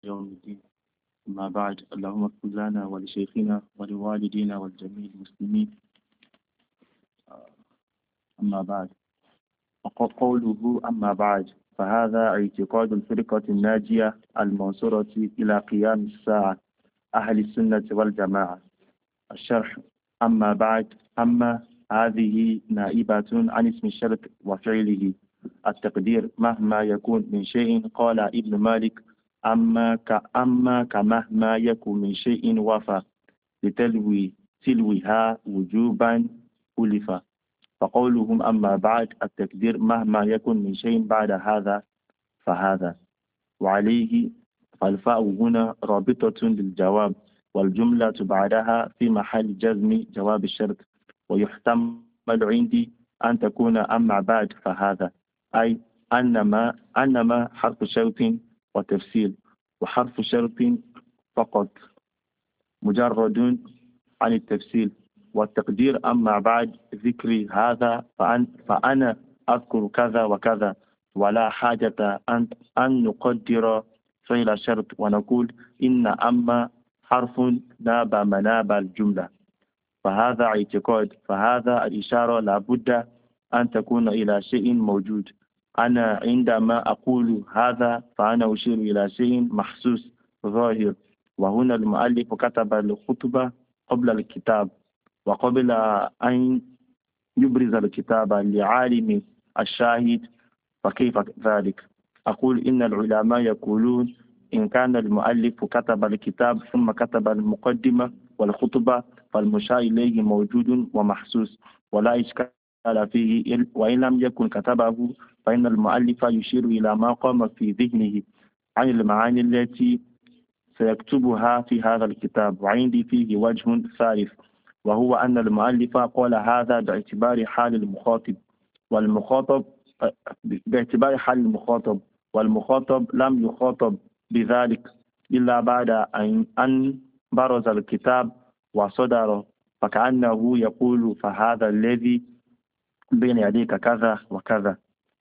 يوم الدين. أما بعد، اللهم اغفر لنا ولشيخنا ولوالدينا ولجميع المسلمين. أما بعد، وقد قوله أما بعد، فهذا اعتقاد الفرقة الناجية المنصورة إلى قيام الساعة، أهل السنة والجماعة. الشرح: أما بعد، أما هذه نائبة عن اسم الشرط وفعله. التقدير: مهما يكون من شيء. قال ابن مالك: أما كمهما يكون من شيء وفى تلوها وجوبا ألفا. فقولهم أما بعد التقدير: مهما يكن من شيء بعد هذا فهذا. وعليه فالفاء هنا رابطة للجواب، والجملة بعدها في محل جزم جواب الشرط. ويحتمل عندي أن تكون أما بعد فهذا، أي أنما حرف شرط وتفصيل، وحرف شرط فقط مجرد عن التفصيل. والتقدير: أما بعد ذكري هذا فأنا أذكر كذا وكذا، ولا حاجة أن نقدر فعل الشرط ونقول إن أما حرف ناب مناب الجملة. فهذا اعتقاد، فهذا الإشارة لابد أن تكون إلى شيء موجود. أنا عندما أقول هذا فأنا أشير إلى شيء محسوس ظاهر. وهنا المؤلف كتب الخطبة قبل الكتاب، وقبل أن يبرز الكتاب لعالم الشاهد، فكيف ذلك؟ أقول إن العلماء يقولون إن كان المؤلف كتب الكتاب ثم كتب المقدمة والخطبة فالمشار إليه موجود ومحسوس ولا إشكال فيه، وإن لم يكن كتبه فإن المؤلف يشير إلى ما قام في ذهنه عن المعاني التي سيكتبها في هذا الكتاب. وعندي فيه وجه ثالث، وهو أن المؤلف قال هذا باعتبار حال المخاطب والمخاطب باعتبار حال المخاطب، والمخاطب لم يخاطب بذلك إلا بعد أن برز الكتاب وصدر، فكأنه يقول فهذا الذي بين يديك كذا وكذا.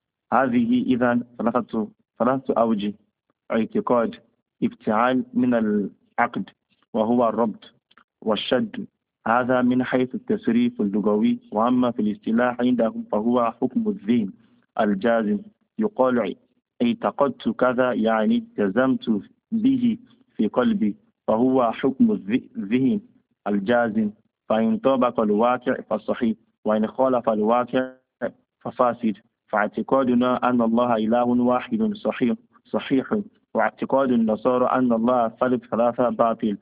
هذه إذن ثلاثة أوجه: اعتقاد، ابتعال من العقد وهو الربط، والشد. هذا من حيث التصريف اللغوي. وأما في الاصطلاح عندهم فهو حكم الذهن الجازم. يقال اعتقدت كذا يعني جزمت به في قلبي، فهو حكم الذهن الجازم. فإن طابق الواقع فصحيح، وإن خالف الواقع ففاسد. فاعتقادنا أن الله إله واحد صحيح، واعتقاد النصارى أن الله ثلاثة باطل،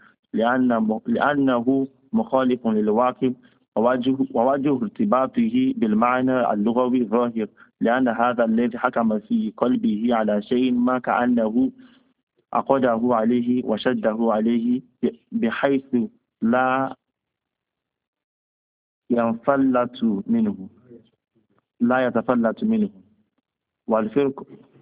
لأنه مخالف للواقع، ووجه ارتباطه بالمعنى اللغوي ظاهر، لأن هذا الذي حكم في قلبه على شيء ما كأنه عقده عليه وشده عليه بحيث لا ينفلت منه، لا يتفلت منه. والفرق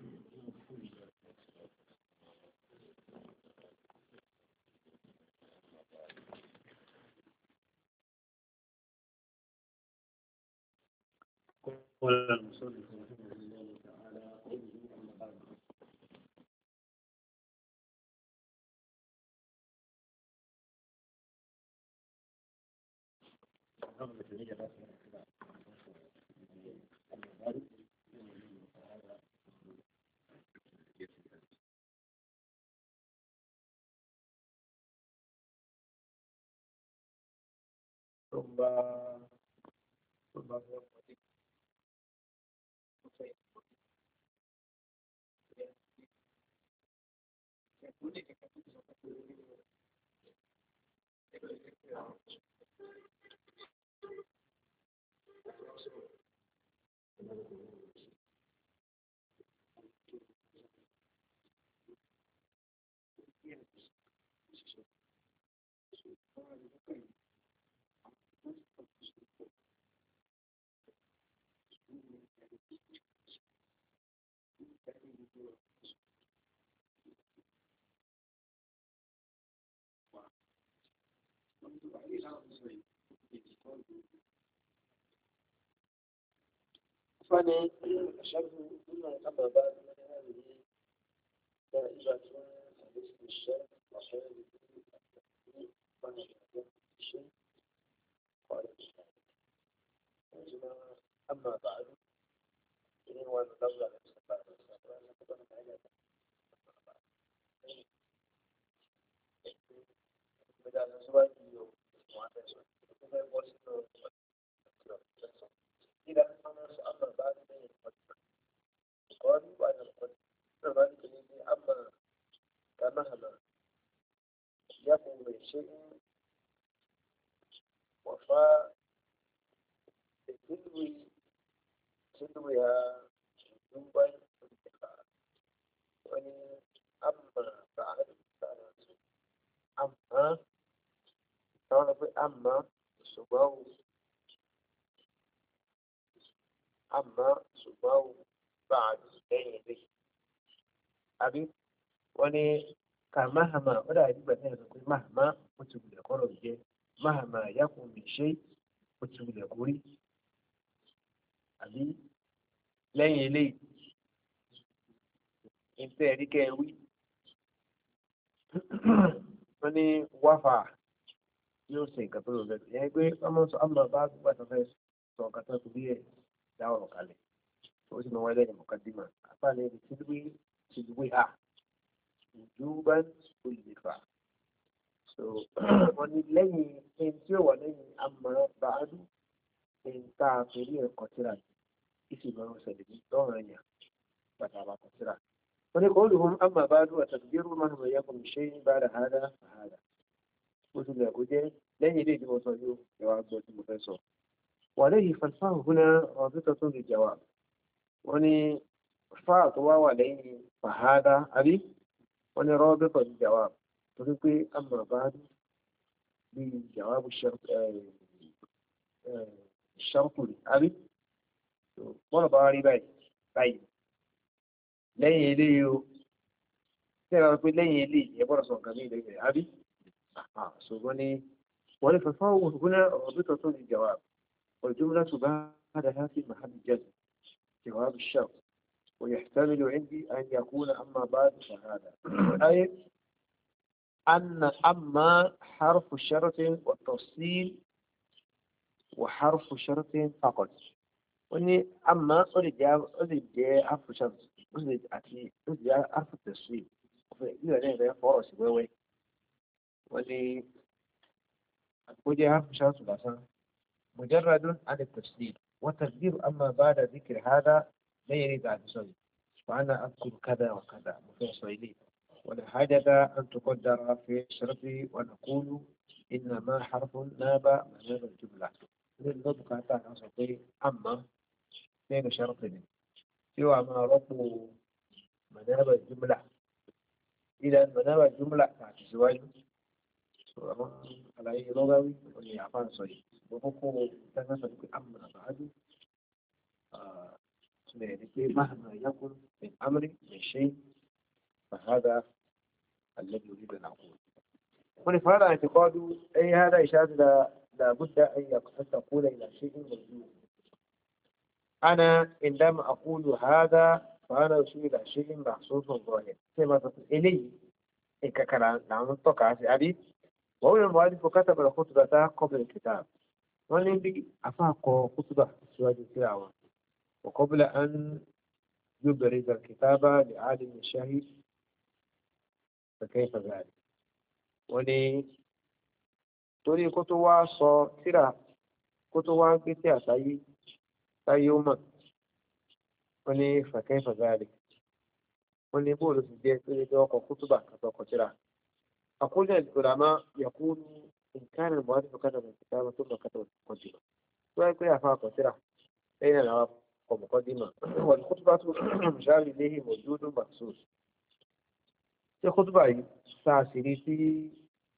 فأنا أشعر أن أما بعد من هذه دائرة الاسم شيء وفاء تلوها وجوبا انتقاء وإن أما بعد أما أما سباو أما سباو بعد لين àbí wọ́n ní ká máhàmá ó dàbí ìgbà tí wọ́n sọ pé máhàmá ó ti wulẹ̀ kọ́rọ̀ jẹ́ máhàmá yàkùn lè ṣe ó ti wulẹ̀ kórí àbí lẹ́yìn eléyìí ìtẹ́ ẹ̀rí kẹ́ ẹ wí wọ́n ní wáfà yóò ṣe nǹkan tó lò lẹ́nu yẹn pé ọmọ sọ ọmọ bá gbà tó fẹ́ sọ nǹkan tó fi bí ẹ̀ dá ọ̀rọ̀ kalẹ̀ ó sì máa wáyé lẹ́yìn mọ̀kàdìmá apá ní ibi tí wí hà وجوبا والدفاع wọ́n ní lẹ́yìn ẹni tí ó wà lẹ́yìn àmọ́ bàádù ẹni tá a fi rí ẹ̀kọ́ tíra ìsì máa ń ṣẹlẹ̀ ní lọ́rùn ẹ̀yà bàtà bá kọ́ tíra wọ́n ní kọ́ lùhùn àmọ́ bàádù àtàkùjẹ́rù máa ń yẹ kùn ṣe bá dà hádà fàhádà ó ti lẹ̀ kó jẹ́ lẹ́yìn ilé ìdíwọ́ sọ yóò yẹ wá gbọ́ tí mo fẹ́ sọ wà lẹ́yìn falfáà húnà ọ̀dútọ̀ tó lè jẹ̀wà wọ́n ní fáà tó wá wà lẹ́yìn fàhádà àbí wọ́n ní rọ́bẹ́tọ̀ ní jawab torí pé amma ba'du bí jawabu ṣartu rí àbí wọ́n bá rí báyìí lẹ́yìn eléyìí o tí a bá pé lẹ́yìn eléyìí ẹ gbọ́dọ̀ sọ nǹkan ní ilé rẹ̀ àbí ṣùgbọ́n ní wọ́n ní fẹ́fọ́ òhun rọ́bẹ́tọ̀ tó ní jawab والجملة بعدها في محل جزم جواب الشرط ويحتمل عندي أن يكون أما بعد فهذا أي أن أما حرف شرط والتفصيل وحرف شرط فقط وإني أما أريد حرف شرط أريد حرف التفصيل إذا ليه فرص وين وإني أريد حرف شرط بس مجرد عن التفصيل والتقدير أما بعد ذكر هذا لا يريد أن يصلي وأنا أذكر كذا وكذا مفيصل إليه ولا حاجة أن تقدر في شرطه ونقول إنما حرف ناب من الجملة للضبط كانت نصطي أما بين شرطين سوى ما رب مناب الجملة إذا مناب الجملة بعد زواج على أي لغوي وليعفان صحيح وفقه تنسى أما بعد مهما يكن من أمر من شيء فهذا الذي يريد أن أقول فهذا اعتقاد أي هذا إشارة لابد أن تقول إلى شيء موجود أنا عندما أقول هذا فأنا أشير إلى شيء محسوس ظاهر كما تقول إلي إن كان نعم التقع أبي وهو المؤلف كتب الخطبة قبل الكتاب ولي أفاق خطبة سواء التلاوة وقبل أن يبرز الكتاب لعالم الشهيد فكيف ذلك وني torí kó tó wá sọ tírà kó tó wá gbé tí àtàyé táyé ó mọ̀ wọ́n ní فكيف ذلك wọ́n ní bóòlù sì jẹ́ pé ní ọkọ̀ kútùbà kàtọ́kọ̀ tírà أقول العلماء يقول إن كان المؤلف كتب الكتاب ثم كتب المقدمة ويقول يا فاقة ترى أين العرب ومقدمة والخطبة مشار إليه موجود مخصوص في خطبة ساسريتي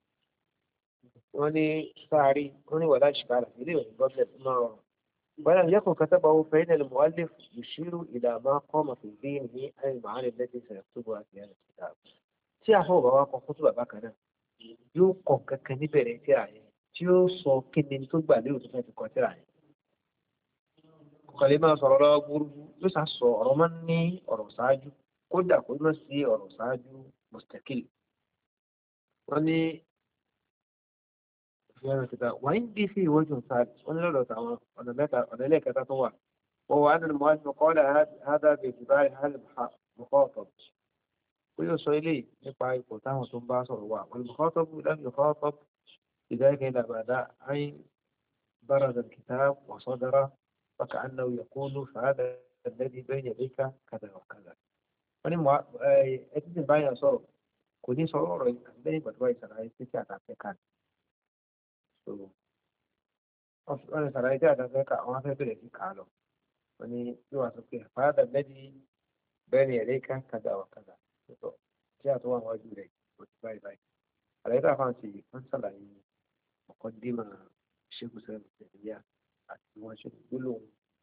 وني ساري وني ولا إشكال فيه وني ما ولم يكن كتبه فإن المؤلف يشير إلى ما قام في ذهنه أي المعاني التي سيكتبها في هذا الكتاب tí a fọwọ́ bá kọ kútùbà bákan náà yóò kọ kankan níbẹ̀rẹ̀ tíra yẹn tí ó sọ kí ni tó gbà lérò tó fẹ́ fi kọ tíra yẹn kọ̀ọ̀kan lè máa sọ̀rọ̀ lọ́wọ́ gbúrúgbú yóò sá sọ ọ̀rọ̀ máa ń ní ọ̀rọ̀ ṣáájú kódà kó má sí ọ̀rọ̀ ṣáájú mustaqil wọ́n ní ìfihàn kìtà wà ń dí sí ìwọ́jú sáàdì wọ́n ní lọ́dọ̀ táwọn ọ̀nà ẹlẹ́ẹ̀kẹta tó wà wọ́n wà á nínú mọ́ قال هذا باعتبار هذا المخاطب ويوصل إليه يقع يقوتاه ثم صروا والمخاطب لم يخاطب لذلك إذا بعد أن برز الكتاب وصدر فكأنه يقول فهذا الذي بين يديك كذا وكذا ولما أتجد بين صرف kò ní sọ ọ̀rọ̀ yìí àti lẹ́yìn ìgbàdúrà ìsàlàyé pé kí àtàfẹ́ kà ní. so wọ́n ní sàlàyé tí àtàfẹ́ kà wọ́n á fẹ́ bẹ̀rẹ̀ sí kà á lọ wọ́n ní yóò wá sọ pé àfáàdà lẹ́dí bẹ́ẹ̀ ni ẹ̀rẹ́ ká kàdà wà kàdà tó tí àtúwà wájú rẹ̀ kò ti báyìí báyìí àlàyé tá a fáwọn ṣe yìí wọ́n sàlàyé ọ̀kan dímọ̀ ṣẹ́kù sẹ́yìn tẹ̀lé àti wọ́n ṣe gbólóhùn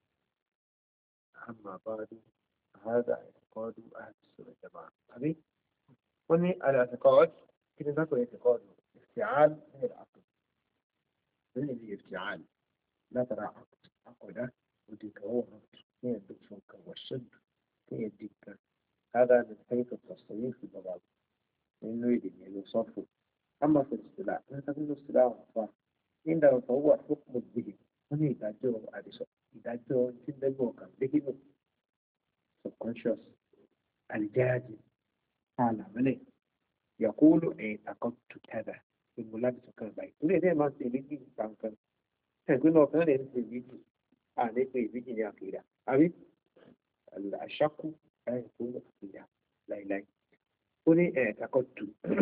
àmà báadú àhádà ẹ̀kọ́dú àti sọ̀rọ̀ ìjọba àbí wọ́n ní الاعتقاد كده ناكل اعتقاد افتعال من العقل من اللي افتعال لا ترى عقده وديك هو هي الدكتور والشد هي الديك هذا من حيث التصريف في الباب لأنه يدني يوصفه أما في الاصطلاح أنت في الاصطلاح عندما فهو حكم الذهن هنا يدعو أدسو يدعو جدا موقع ذهنه subconscious الجاذب على ملك يقول اعتقدت كذا الملابس كذا باي تريد ده ما تريد بانكر تقول له كان ده تريد أنا تريد يا كذا أبي الشك لا يكون كذا لا لا قولي اعتقدت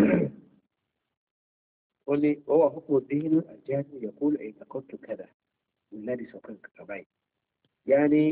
قولي هو حكم الدين الجاهل يقول اعتقدت كذا والذي سكن كذا يعني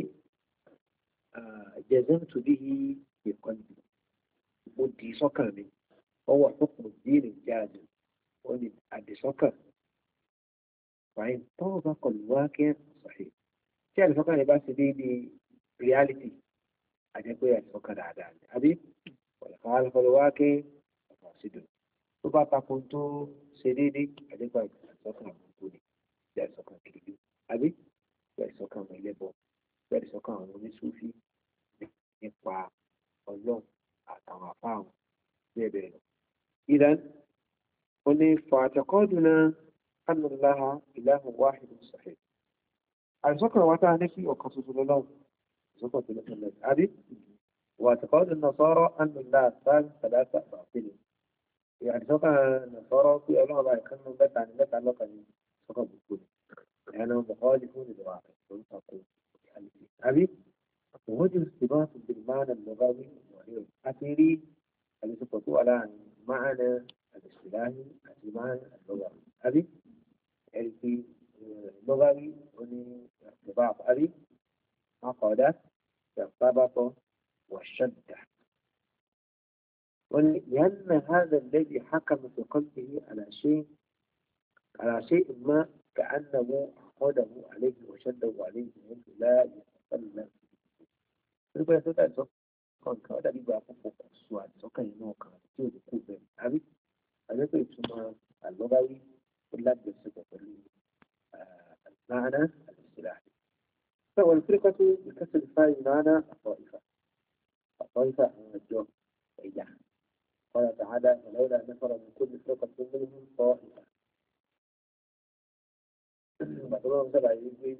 جزمت به في قلبي ودي سكر هو حكم الدين الجازم ودي عندي سكر فإن طابق الواقع صحيح كان سكر يبقى دي رياليتي أجيبه يا سكر عادي أبي ولا خالف الواقع فاسد طبعا كنت سديدي أجيبه يا سكر مقولي يا سكر كذي أبي يا سكر مليبو يا سكر ونسوفي nípa ọlọ́run àtàwọn àfáàwọn bẹ́ẹ̀ bẹ́ẹ̀ lọ. إذن قل فاعتقادنا أن الله إله واحد صحيح. الذكر وتعني في وقصص الله ذكر في الله هذه واعتقاد النصارى أن الله ثلاثة باطل. يعني ذكر النصارى في الله لا يكون بيت عن بيت عن لقب ذكر بالكل لأنهم مخالفون للواقع والتقوى هذه ووجه ارتباط بالمعنى اللغوي وغيره أثيري الذي تطلع على معنى الاصطلاحي المعنى اللغوي هذه في اللغوي ارتباط هذه عقدة ارتبط والشدة لأن هذا الذي حكم في قلبه على شيء ما كأنه عقده عليه وشده عليه لا يتسلم nígbà tó dà sọ kọ̀ọ̀kan ó dàbí ìgbà àkókò kò sọ àdìsọ́kàn inú ọkàn tí ò lè kú bẹ́ẹ̀ àbí àjẹpẹ́ ìtumọ̀ àlọ́báwí ó lágbèsèpọ̀ pẹ̀lú المعنى الاصطلاحي. والفرقة بكسر الفاء معنى الطائفة الجو إيجا قال تعالى ولولا نفر من كل فرقة منهم طائفة. بعضهم سبع يجي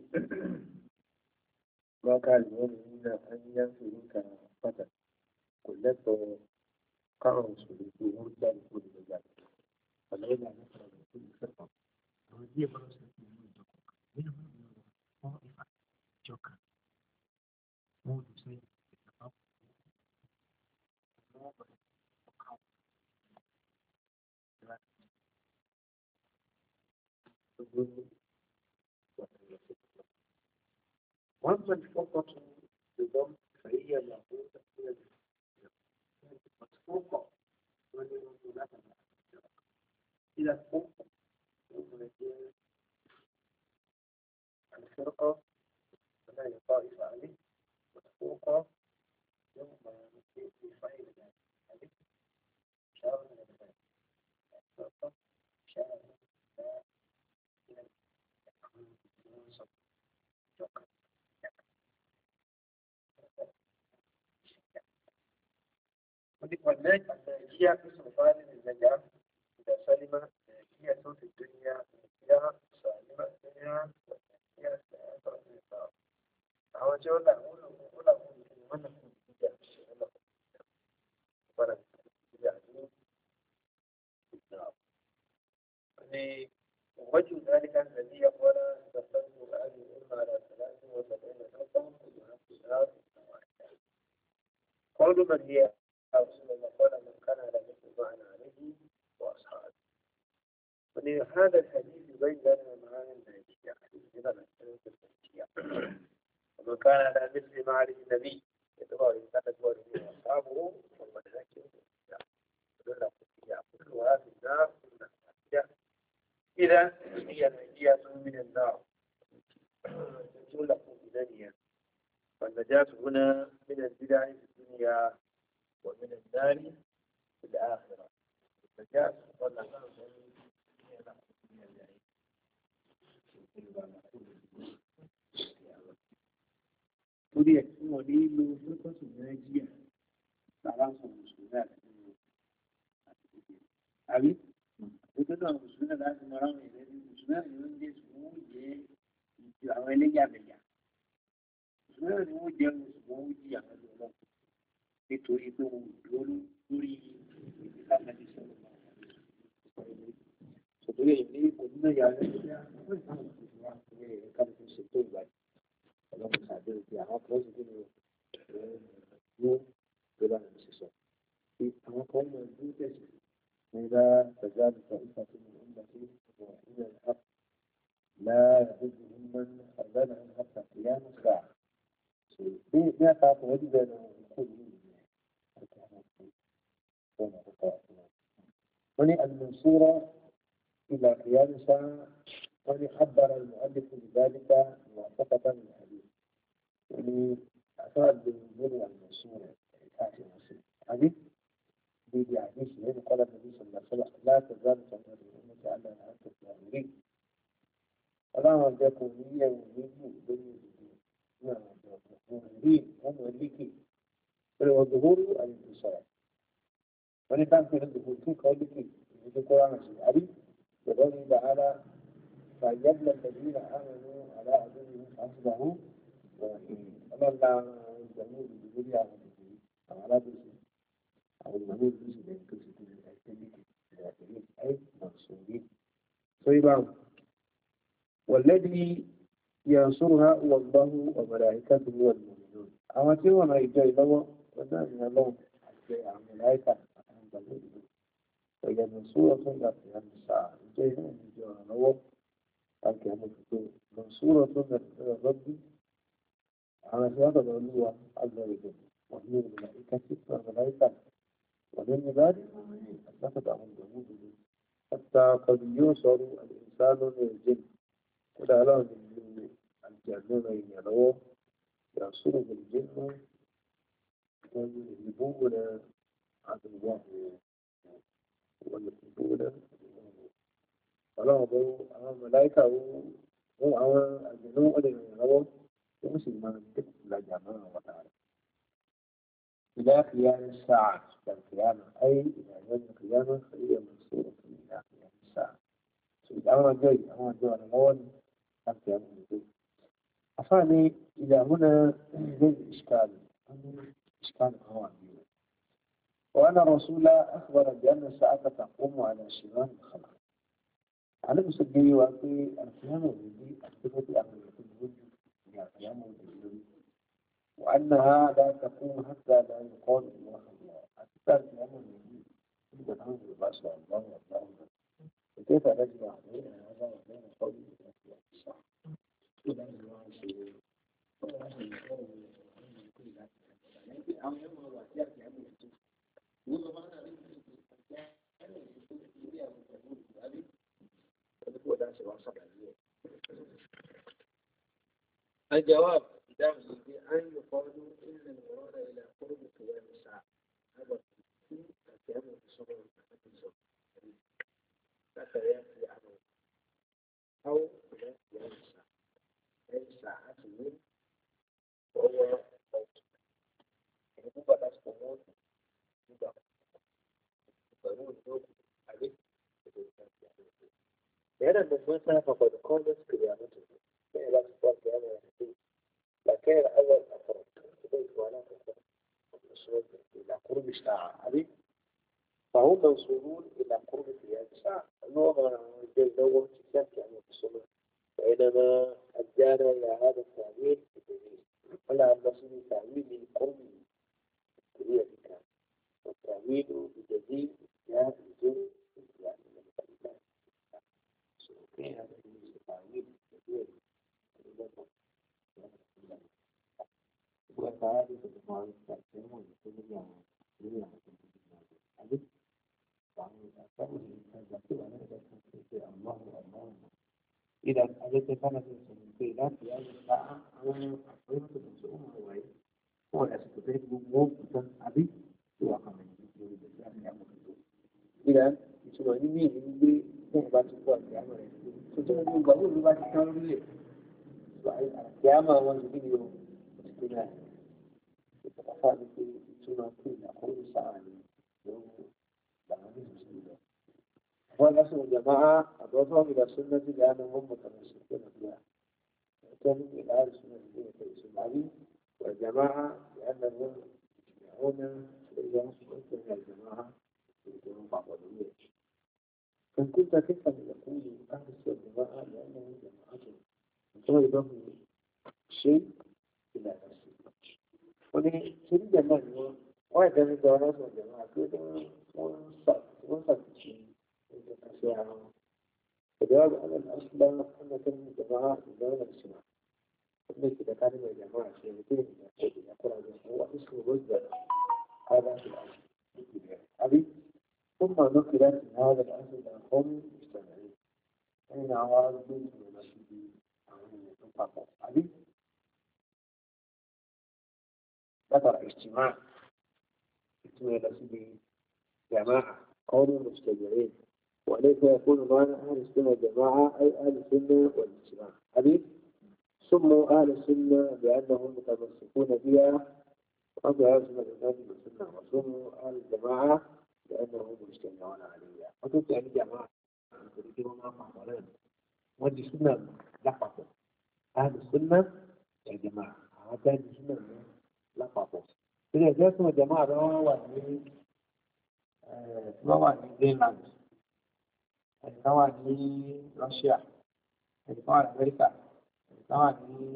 ما كان المؤمنين أن ينفروا كافة كلته قرروا سلوكهم ذلك ذلك فلولا نفر من كل فرقة وهي مرسل منهم طائفة جوكا مود سيد وأما الفرقة بضم فهي مأخوذة من المسفوقة ولم لها إذا الفرقة الفرقة فهي طائفة عليه مسفوقة يوم يمكن في فعل عليه شاء من ذلك الفرقة شاء من والناس هي قسم ثاني من النجاة إذا سلم هي صوت الدنيا هي سالمة الدنيا هي سالمة الدنيا أو جود أقول من وجه ذلك الذي يقول تقدم هذه الأمة على 73 حكم قول من هي رسول الله قال من كان على مثل ما أنا عليه هذا الحديث يبين لنا معاني النهجية إذا ومن كان على مثل ما عليه النبي يتبع كانت والده وأصحابه ومن ذكر كلها في النار إذا هي نجية من النار تلق بدنيا والنجاة هنا من البدع في الدنيا ومن النار في الآخرة النجاة والنجاة torí ẹ̀ tí wọ́n ní lo fókọ̀sì nàìjíríà lára ń sọ mùsùlùmí àbí nítorí àwọn mùsùlùmí láti mọ aráwọ̀ ìrẹ́ ní mùsùlùmí ni wọ́n jẹ́ ṣùgbọ́n jẹ́ ìjọ àwọn ẹlẹ́yàmẹ̀yà mùsùlùmí ni wọ́n jẹ́ ṣùgbọ́n jí àwọn ọlọ́run nítorí pé wọ́n dúró lórí ìlànà ìṣẹ̀lẹ̀ sọ̀tọ́rí ẹ̀ ní onímọ̀ ìyá rẹ̀ wọ́n ìtàn ẹ̀ka tó ṣètò ìgbàlẹ̀ ọlọ́run ṣàdéhùn pé àwọn kan sì nínú mú tó bá nàá ṣe sọ pé àwọn kan mọ̀ ní tẹ̀sí nígbà tẹ̀síwájú sọ ìfà tó mọ̀ nígbà tó wọ̀ nígbà ìhà láàrín ìgbìmọ̀ àgbàdo àti ìyáàmù sáà bí àká kò wọ́n dìbẹ̀ náà kò ní ìlú àti àwọn ọ̀nà àkọ́kọ́ wọ́n ní المنصورة إلى قيام الساعة وأن حبر المؤلف بذلك موافقة للحديث يعني أفاد بالنزول والمنصورة الآتي المسلم هذه بحديث الذي قال النبي صلى الله عليه وسلم لا تزال تنظر الأمة على أن أنتم ظاهرين ولا وجدكم هي وجود بين الظاهرين هم وليكي والظهور الانتصار ولكن في الظهور في قولك في القرآن الشريف بقوله تعالى فيبلى الذين آمنوا على أعدادهم فأصبحوا أمرنا الجميع بالجميع على بسم أو المنور بسم بين كل سكون الأكتبين أي منصورين طيبا والذي ينصرها هو الله وملائكته والمؤمنون أما سوى ما يجي له ونحن الله الملائكة وإذا منصورة لا قيام الساعة جينا من جوانا له الكلام منصورة من الرب على سيادة العلوة عز وجل وهي الملائكة والملائكة ومن عباد المؤمنين أثبت عن جمود حتى قد يوصل الإنسان للجن ولا لا من الجنون ينالوه ينصره الجن ويذهبون عن الله ويذهبون ọlọ́run bó àwọn mọ̀láìkà ó àwọn àjẹ̀nú ọ̀lẹ̀ ìrànlọ́wọ́ tí wọ́n sì máa ń tẹ̀kù lájà náà wọ́ta rẹ̀. إلى قيام الساعة القيامة أي إلى يوم القيامة فهي منصورة إلى قيام الساعة. أما جاي أنا مون القيامة الجاي. أفاني إلى هنا يوجد إشكال هوان وأن الرسول أخبر بأن الساعة تقوم على شمال الخلق. على مسجلي وفي القيامة الذي أثبت أمريكا الوجود من القيامة الوجود وأنها لا تقوم حتى لا يقال الله الله حتى القيامة الوجود يبقى نعم البشر الله الله وكيف نجمع بين هذا وبين قوله الصح إذا الله شيء الجواب دعوه بأن يقالوا إن المراد إلى قرب قيام الساعة هذا في القيام بصبر التنزل لا يأتي عنه أو إلى قيام الساعة أي ساعة من وهو موت يعني هو بس موت عليه لأن النفوس فقد قامت قيامته لا تقال قيامة لكن أول أفراد بيت ولا تفرد الصوت إلى قرب الساعة هذه فهم منصورون إلى قرب قيام الساعة نوع الجو كتاب يعني الصلاة وإنما أدانا إلى هذا التعبير ولا نصير تعويل من قرب كبير كان والتعويل بجديد جاء الجن يعني تعالى في المعارف تأثيرهم يقول يعني يعني هذه فأول هذا كل أنا ذكرت الله الله إذا أجد كان في لا في أي ساعة أنا أقول تبصون هو الأسباب مو أبي هو كمان إذا يسمى مين هو بعد الوقت يعني فتوى من قبل بعد التمرين يا ما هو الفيديو استماع هذا في سنة أقول ساعة والأصل الجماعة أضافهم إلى السنة لأنهم متمسكون بها يعتمد إلى أهل السنة في العلي والجماعة لأنهم يجمعون إلى سنة الجماعة يكونون بعض الوجه فإن كنت تفهم يقول أهل السنة الجماعة لأنهم جماعة وطالبهم شيء إلى نفسه ولكن جماعة وهذا من دورات الجماعة كده وصف فجواب أن الأصل أن كلمة الجماعة بمعنى الاجتماع ليس إذا كان من الجماعة شيئين يقول هو اسم مصدر هذا في الأصل أبي ثم نقلت من هذا الأصل هم مجتمعين أين عوارض من المسجدين فقط أبي ذكر اجتماع اسمه الأصل جماعة قوم مجتمعين وليس يكون معنى أهل السنة جماعة أي أهل السنة والاجتماع حديث سموا أهل السنة لأنهم متمسكون بها وأهل السنة لأنهم السنة وسموا أهل الجماعة لأنهم مجتمعون عليها وتبقى يعني جماعة تريدون ما فعلين ودي سنة لقطة أهل السنة يا جماعة هذا السنة لقطة إذا جاءتم الجماعة روى عن فنلندا روى عن روسيا روى عن أمريكا روى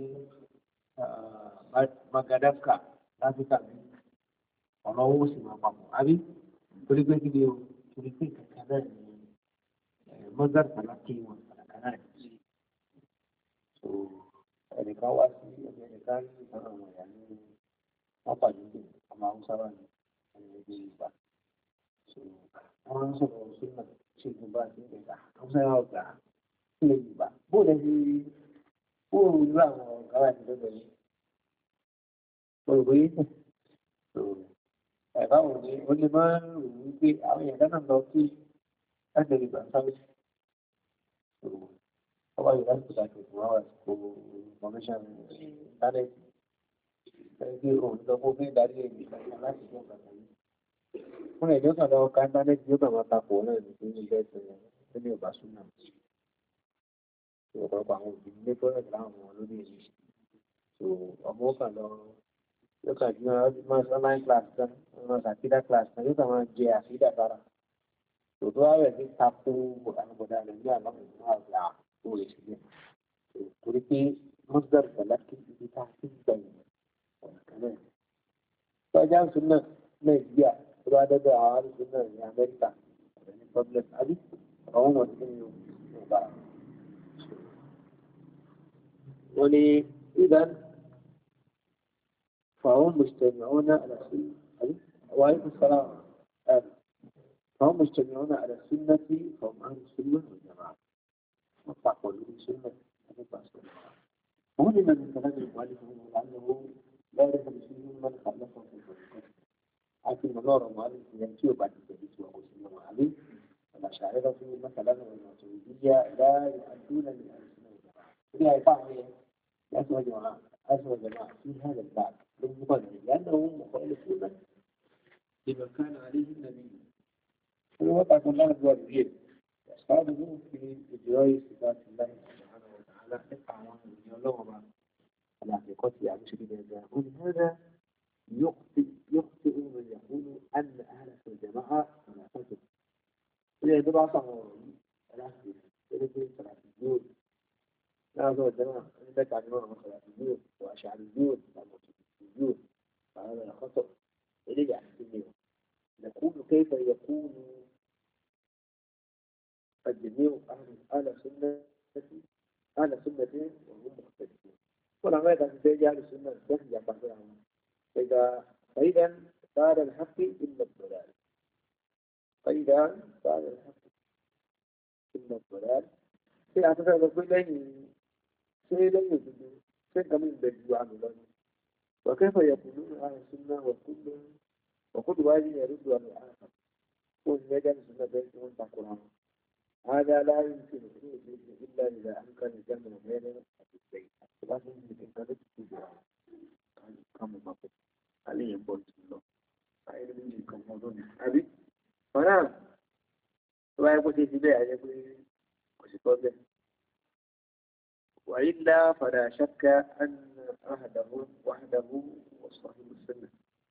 عن مدغشقر láfíríkà ní ọ̀nà owó sì máa papọ̀ àbí torí pé kí ni o torí pé kankan náà ni mọ́gàrì pàtàkì wọn kankan náà ni so ẹnìkan wá sí ẹnìkan ní ìtàn àwọn ẹ̀yà ní wọ́n pàdé ní ọmọ haúsá wà ní ẹgbẹ́ ìgbà so wọ́n ń sọ̀rọ̀ sínú ṣe ìjọba àti ìgbà haúsá yà ọ̀gá ilẹ̀ ìgbà bóòlù ẹni bóòlù irú àwọn ọ̀gá wà ní lọ́dọ̀ yìí. Bởi báwo ni ó lè máa ń rò wípé àwọn èèyàn náà lọ sí láti lè gbà sáré ọba yìí láti ṣàkóso fún àwọn àsìkò information internet ẹgbẹ́ òun lọ fún bí ìdarí èdè láti ṣe ọ̀gá yìí. Fún ẹ̀jọ́ kan lọ ka internet yóò kàn máa takò náà ní ilé ẹ̀sẹ̀ tó ní ọba súnmọ́ ọ̀pọ̀lọpọ̀ àwọn òbí ní fọ́ọ̀rẹ́ láwọn ọmọ lórí èyí ọmọ kan lọ yóò kàn jí máa sọ online class kan máa ṣàkídá class kan yóò kàn máa jẹ àkídá sára tòótọ́ ààrẹ ti takò àgbọ̀dá nàìjíríà lọ́wọ́ náà gbà tó lè ṣe bẹ́ẹ̀ torí pé mọ́sálà gbàlákì ibi tá a ti gbà yìí ọ̀nà kan náà tọ́jà ń sún náà nàìjíríà tó bá dọ́dọ̀ àwọn àrùn náà ní amẹ́ríkà ọ̀rẹ́ ní problem àbí àwọn ọmọ tí ń bá wọn ni ìdán فهم مجتمعون على السنة وعليكم السلام فهم مجتمعون على السنة فهم أهل السنة والجماعة وطاقوا للسنة وهنا من كلام المؤلف أنه لا يدخل فيه من خلفه في الحقيقة لكن منار المؤلف يمشي بعد الحديث وهو سلم عليه الأشاعرة مثلا والماتريدية لا يؤدون من أهل السنة والجماعة فيها يفعل أسوأ جماعة أسوأ جماعة في هذا الباب لأنهم مخالفون لما كان عليه النبي ووضع الله الوالدين أصحابه في إجراء صفات الله سبحانه وتعالى يقع من يولوهم على حقيقته عن شكل الله ولهذا يخطئ من يقول أن أهل الجماعة ثلاثة إذا يدرع صغيرون ثلاثة الدول لا هو الجماعة عندك عنوان ثلاثة الدول وأشعريون ومتوسطيون فهذا خطأ يرجع الدنيا نقول كيف يكون الجميع أهل سنة وهم مختلفون ولا ما يدعي أهل السنة بس جنب بعضهم فإذا بعد الحق إلا الضلال. فإذا بعد الحق إلا الضلال. في أعتقد أقول لن يجدوا في كمان بدوا عن الله. وكيف يقولون أهل السنة وكل واحد يرد على الآخر. كل مجال سنة بينهم تقرأ. هذا لا يمكن إلا إذا أمكن الجمع بين الشيء. لازم يتكلم بجوار. كم مرة عليه يقول الله. أين منكم موضوع أبي؟ فنعم. ويقول في بيع يقول كسبه. وإلا فلا شك أن وحده وصاحب السنة.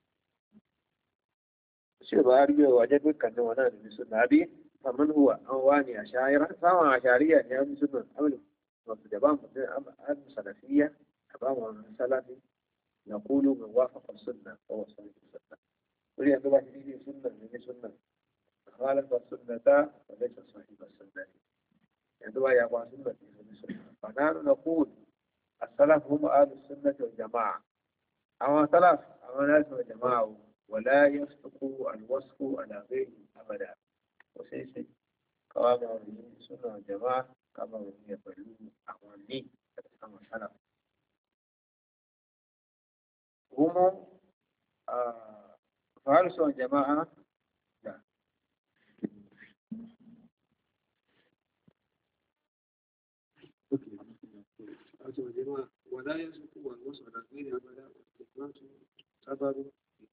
شو أرجو وجدك كأنه وانا من السنة أبي. فمن هو أواني أشاعرة فهو أشعرية يعني من السنة أمل وفجبان أم سلفية أمام سلفي نقول من وافق السنة فهو صاحب السنة. ولي أن الله يجي سنة من سنة خالف السنة فليس صاحب السنة. يعني الله يقوى سنة من سنة. فنحن نقول السلف هم أهل السنة والجماعة. أما سلف أما ناس والجماعة ولا يصدق الوصف على غيره أبدا. وسيسي كما السنة والجماعة كما يقولون أخواني كما سلف هم فأهل السنة والجماعة لا. ولا يصدق الوصف على غيره أبدا. واستثبات سبب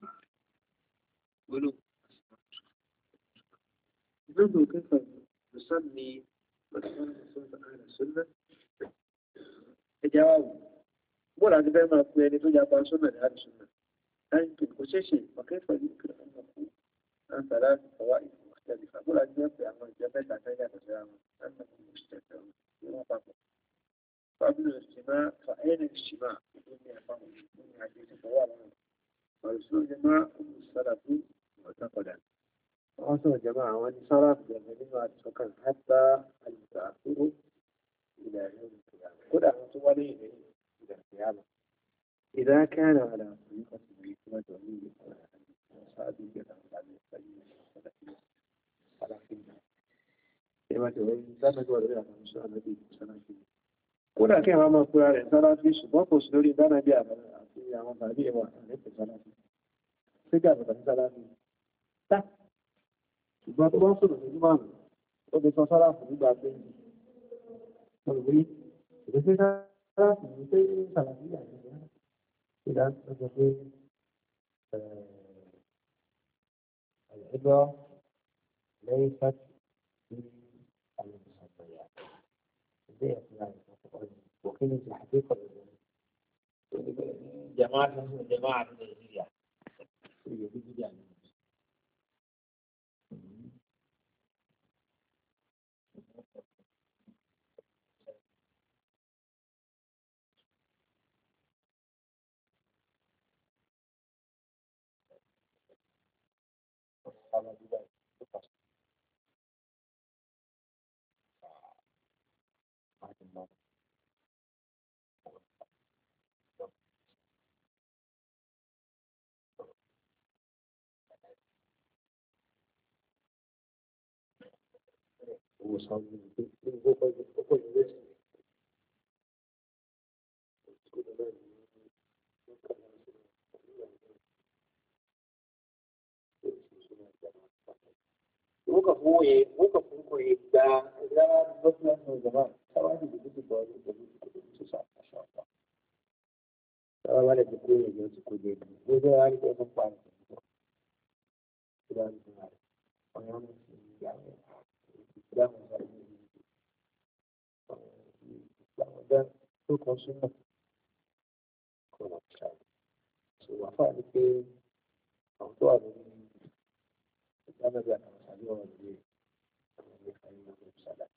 ولو ننظر كيف نسمي أهل السنة. الجواب ولا تبين ما أقول يعني تجاب سنة أهل السنة لا يمكن كل شيء. وكيف يمكن أن نقول عن ثلاث طوائف مختلفة ولا تبين في أمر الجبل عتايا تسامى أنهم مشتتون فقبل الاجتماع فأين الاجتماع؟ بدون أفهم بدون حديث طوال. ورسول الجماعة هم السلف معتقدا. وأصل الجماعة والسلف جميعا سكن حتى المتأخر إلى يوم القيامة. كل أمثلة إلى القيامة إذا كان على طريقة الحكمة والدليل وصادق على السلفية كما تقول سنة ولا سنة النبي السلفية. كل كلمة ما تقول على السلفي سبب سلولي دانا جاء في عام بعديه وعليه السلفي. سجى بدل السلفي. Ìgbà tó bá sọ̀rọ̀ ní ìmáàmù, ó lè sọ sálàfù nígbà pé olùgbé ìgbésẹ̀ sálàfù ní pé sàlàfí àjẹjẹ ìdá tó sọ pé ẹgbọ́ lẹ́yìn sáàtì sí àwọn ìsàgbọ̀yà. Ìgbé ẹ̀sìn láti sọ pé òkè ní ti àdékọ̀ lọ́wọ́. Jama'a sun sọ jama'a ní Nàìjíríà. Ìyẹ̀bí jíjà ní. Muka koyi da wasu zama kawai da duk da wani da su sa a shafa. Kawai wani da koyi da su kuje da gobe wani da sun fara da su da wani ya da mu sai da su consumer ko na sai su wafa da ke auto da ana da misali wanda ne kai na misala